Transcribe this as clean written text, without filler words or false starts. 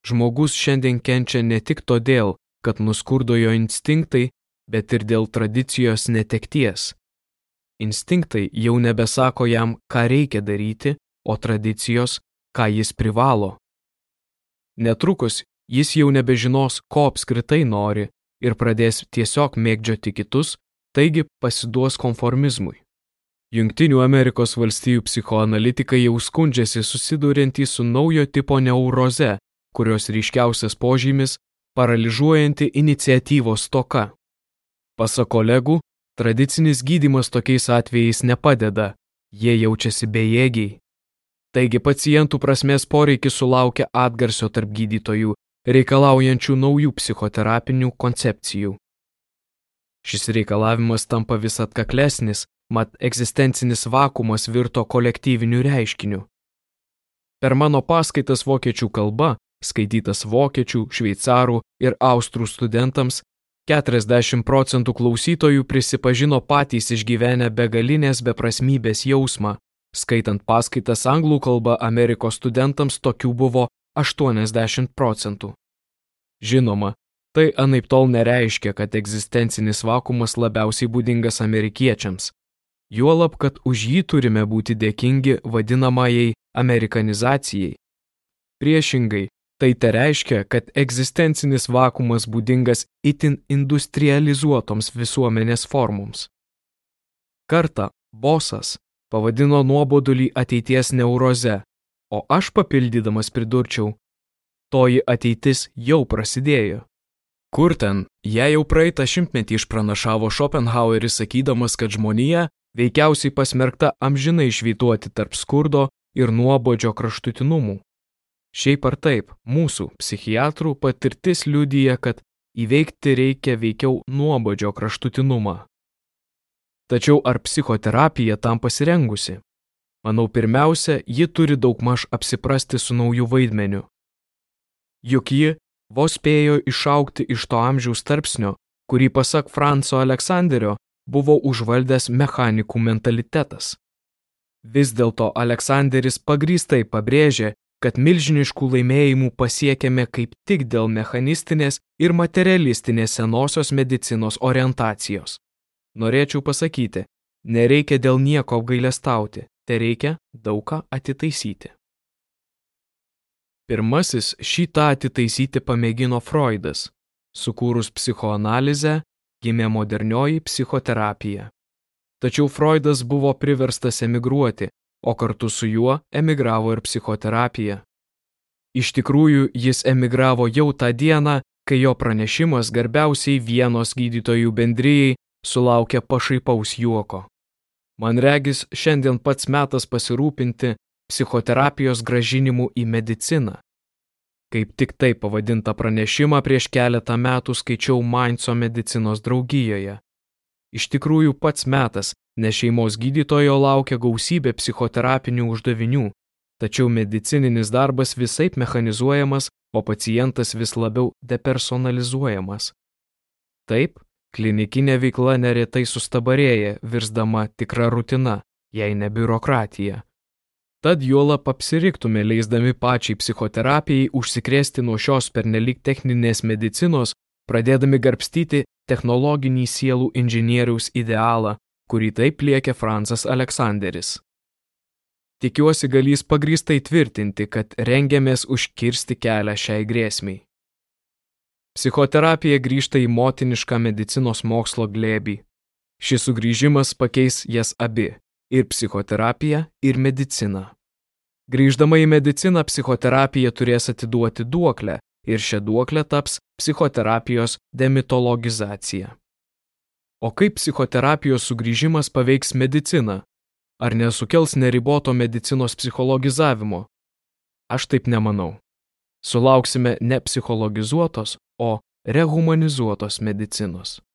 Žmogus šiandien kenčia ne tik todėl, kad nuskurdo jo instinktai, bet ir dėl tradicijos netekties. Instinktai jau nebesako jam, ką reikia daryti, o tradicijos, ką jis privalo. Netrukus jis jau nebežinos, ko apskritai nori ir pradės tiesiog mėgdžioti kitus, taigi pasiduos konformizmui. Jungtinių Amerikos valstijų psichoanalitikai jau skundžiasi susiduriantys su naujo tipo neuroze, kurios ryškiausias požymis – paralyžuojanti iniciatyvos stoka. Pasak kolegų, tradicinis gydymas tokiais atvejais nepadeda, jie jaučiasi bejėgiai. Taigi pacientų prasmės poreikis sulaukia atgarsio tarp gydytojų, reikalaujančių naujų psichoterapinių koncepcijų. Šis reikalavimas tampa vis atkaklesnis, mat egzistencinis vakuumas virto kolektyviniu reiškiniu. Per mano paskaitas vokiečių kalba, skaitytas vokiečių, šveicarų ir austrų studentams, 40% klausytojų prisipažino patys išgyvenę begalinės beprasmybės jausmą. Skaitant paskaitas anglų kalba Amerikos studentams tokių buvo 80%. Žinoma, tai anaiptol nereiškia, kad egzistencinis vakuumas labiausiai būdingas amerikiečiams. Juolab, kad už jį turime būti dėkingi vadinamajai amerikanizacijai. Priešingai, tai tereiškia, kad egzistencinis vakuumas būdingas itin industrializuotoms visuomenės formoms. Kartą bosas pavadino nuobodulį ateities neuroze, o aš papildydamas pridurčiau, toji ateitis jau prasidėjo. Kur ten, jei jau praeitą šimtmetį išpranašavo Schopenhaueris sakydamas, kad žmonija veikiausiai pasmerkta amžinai švytuoti tarp skurdo ir nuobodžio kraštutinumų. Šiaip ar taip, mūsų psichiatrų patirtis liudija, kad įveikti reikia veikiau nuobodžio kraštutinumą. Tačiau ar psichoterapija tam pasirengusi? Manau, pirmiausia, ji turi daugmaž apsiprasti su nauju vaidmeniu. Juk ji vos spėjo išaugti iš to amžiaus tarpsnio, kurį pasak Franco Aleksanderio buvo užvaldęs mechanikų mentalitetas. Vis dėlto Aleksanderis pagrįstai pabrėžė, kad milžiniškų laimėjimų pasiekėme kaip tik dėl mechanistinės ir materialistinės senosios medicinos orientacijos. Norėčiau pasakyti, nereikia dėl nieko apgailestauti, tereikia daug ką atitaisyti. Pirmasis šį tą atitaisyti pamėgino Freudas. Sukūrus psichoanalizę, gimė modernioji psichoterapija. Tačiau Freudas buvo priverstas emigruoti, o kartu su juo emigravo ir psichoterapija. Iš tikrųjų, jis emigravo jau tą dieną, kai jo pranešimas garbiausiai Vienos gydytojų bendrijai sulaukė pašaipaus juoko. Man regis, šiandien pats metas pasirūpinti psichoterapijos grąžinimu į mediciną. Kaip tik taip pavadintą pranešimą prieš keletą metų skaičiau Mainco medicinos draugijoje. Iš tikrųjų pats metas, nes šeimos gydytojo laukia gausybė psichoterapinių uždavinių, tačiau medicininis darbas visaip mechanizuojamas, o pacientas vis labiau depersonalizuojamas. Taip, klinikinė veikla neretai sustabarėja, virsdama tikra rutina, jei ne biurokratija. Tad juolab apsiriktume leisdami pačiai psichoterapijai užsikrėsti nuo šios pernelyg techninės medicinos, pradėdami garbstyti technologinį sielų inžinieriaus idealą, kurį taip liekė Francas Aleksanderis. Tikiuosi galės pagrįstai tvirtinti, kad rengiamės užkirsti kelią šiai grėsmei. Psichoterapija grįžta į motinišką medicinos mokslo glėbį. Šis sugrįžimas pakeis jas abi – ir psichoterapiją, ir mediciną. Grįždama į mediciną, psichoterapija turės atiduoti duoklę ir šią duoklę taps psichoterapijos demitologizacija. O kaip psichoterapijos sugrįžimas paveiks mediciną? Ar nesukels neriboto medicinos psichologizavimo? Aš taip nemanau. Sulauksime ne psichologizuotos, o rehumanizuotos medicinos.